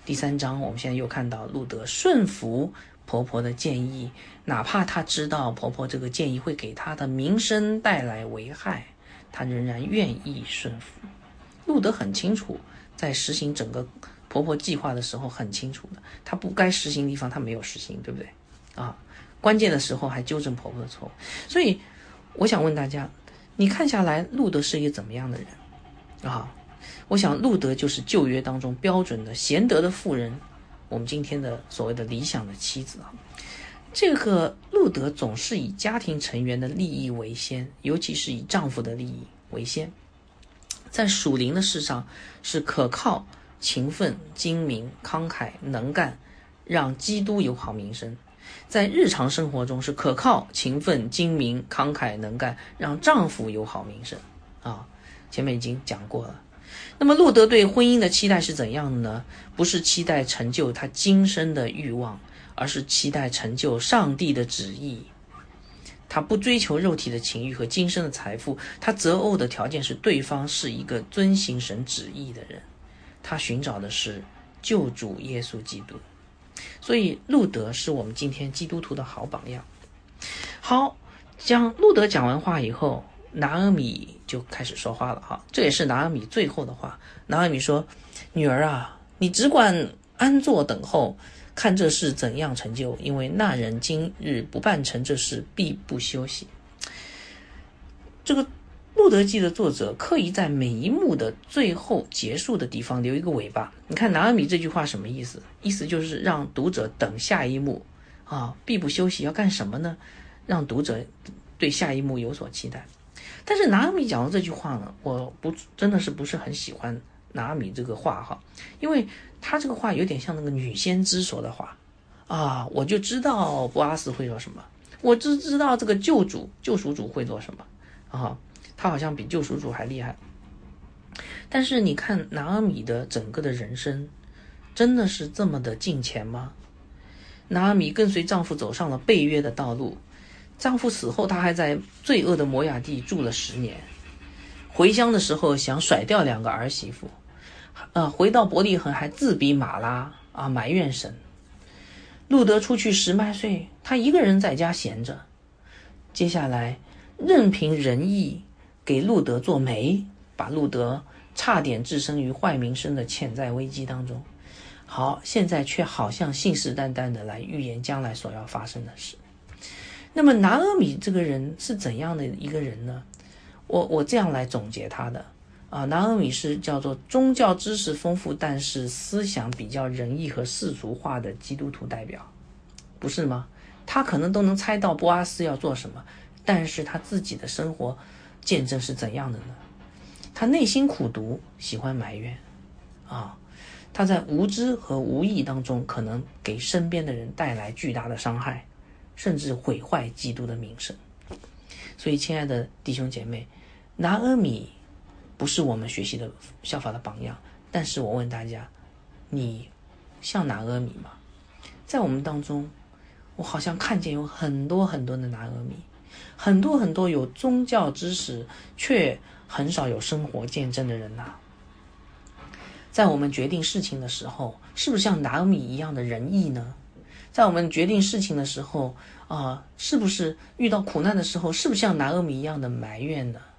第3章我们现在又看到路德顺服婆婆的建议，哪怕他知道婆婆这个建议会给他的名声带来危害，他仍然愿意顺服。路德很清楚，在实行整个婆婆计划的时候很清楚的，他不该实行的地方他没有实行，对不对关键的时候还纠正婆婆的错误。所以我想问大家，你看下来路德是一个怎么样的人我想路德就是旧约当中标准的贤德的妇人，我们今天的所谓的理想的妻子这个路德总是以家庭成员的利益为先，尤其是以丈夫的利益为先。在属灵的事上是可靠、勤奋、精明、慷慨、能干，让基督有好名声。在日常生活中是可靠、勤奋、精明、慷慨、能干，让丈夫有好名声前面已经讲过了。那么路德对婚姻的期待是怎样的呢？不是期待成就他今生的欲望，而是期待成就上帝的旨意。他不追求肉体的情欲和今生的财富，他择偶的条件是对方是一个遵行神旨意的人，他寻找的是救主耶稣基督。所以路德是我们今天基督徒的好榜样。好，路德讲完话以后，拿俄米就开始说话了这也是拿俄米最后的话。拿俄米说，女儿啊，你只管安坐等候，看这事怎样成就，因为那人今日不办成这事，必不休息。这个路德记的作者刻意在每一幕的最后结束的地方留一个尾巴。你看拿俄米这句话什么意思？意思就是让读者等下一幕必不休息要干什么呢？让读者对下一幕有所期待。但是拿俄米讲到这句话呢，我真的是不是很喜欢拿俄米这个话因为他这个话有点像那个女先知说的话我就知道波阿斯会做什么，我只知道这个救赎主会做什么他好像比救赎主还厉害。但是你看拿俄米的整个的人生真的是这么的敬虔吗？拿俄米跟随丈夫走上了背约的道路，丈夫死后她还在罪恶的摩亚地住了10年，回乡的时候想甩掉2个儿媳妇回到伯利恒还自比马拉埋怨神。路德出去10麦穗，他一个人在家闲着。接下来任凭人意给路德做媒，把路德差点置身于坏名声的潜在危机当中。好，现在却好像信誓旦旦的来预言将来所要发生的事。那么拿俄米这个人是怎样的一个人呢？我这样来总结他的拿俄米是叫做宗教知识丰富，但是思想比较仁义和世俗化的基督徒代表，不是吗？他可能都能猜到波阿斯要做什么，但是他自己的生活见证是怎样的呢？他内心苦毒，喜欢埋怨他在无知和无意当中可能给身边的人带来巨大的伤害，甚至毁坏基督的名声。所以亲爱的弟兄姐妹，拿俄米不是我们学习的效法的榜样，但是我问大家，你像拿俄米吗？在我们当中，我好像看见有很多很多的拿俄米，很多很多有宗教知识却很少有生活见证的人在我们决定事情的时候，是不是像拿俄米一样的仁义呢？在我们决定事情的时候是不是遇到苦难的时候，是不是像拿俄米一样的埋怨呢？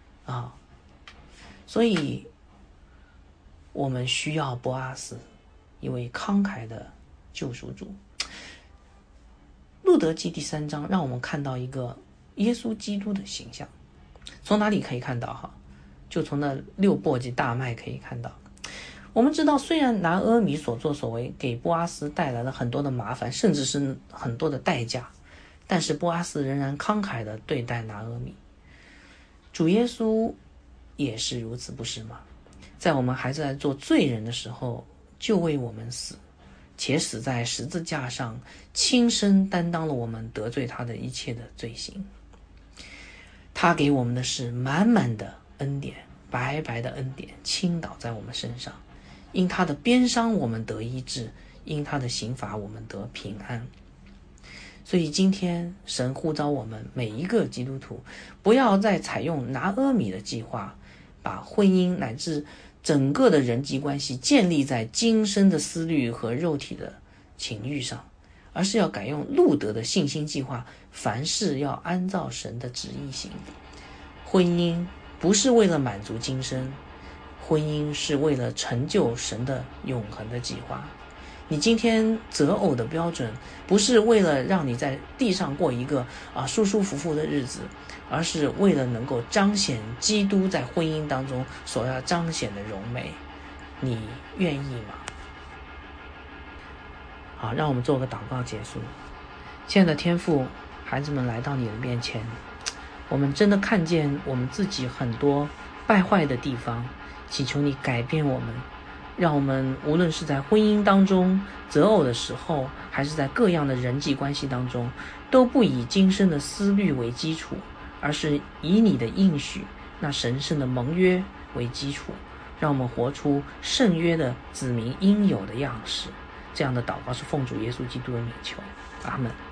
所以我们需要波阿斯，一位慷慨的救赎主。路德记第3章让我们看到一个耶稣基督的形象。从哪里可以看到就从那6簸箕大麦可以看到。我们知道，虽然拿俄米所作所为给波阿斯带来了很多的麻烦，甚至是很多的代价，但是波阿斯仍然慷慨地对待拿俄米。主耶稣也是如此，不是吗？在我们还在做罪人的时候，就为我们死，且死在十字架上，亲身担当了我们得罪他的一切的罪行。他给我们的是满满的恩典，白白的恩典倾倒在我们身上，因他的鞭伤我们得医治，因他的刑罚我们得平安。所以今天神呼召我们每一个基督徒，不要再采用拿俄米的计划，把婚姻乃至整个的人际关系建立在今生的思虑和肉体的情欲上，而是要改用路德的信心计划，凡事要按照神的旨意行。婚姻不是为了满足今生，婚姻是为了成就神的永恒的计划。你今天择偶的标准不是为了让你在地上过一个舒舒服服的日子，而是为了能够彰显基督在婚姻当中所要彰显的荣美。你愿意吗？好，让我们做个祷告结束。亲爱的天父，孩子们来到你的面前，我们真的看见我们自己很多败坏的地方，祈求你改变我们，让我们无论是在婚姻当中择偶的时候，还是在各样的人际关系当中，都不以今生的思虑为基础，而是以你的应许那神圣的盟约为基础，让我们活出圣约的子民应有的样式。这样的祷告是奉主耶稣基督的名求，阿们。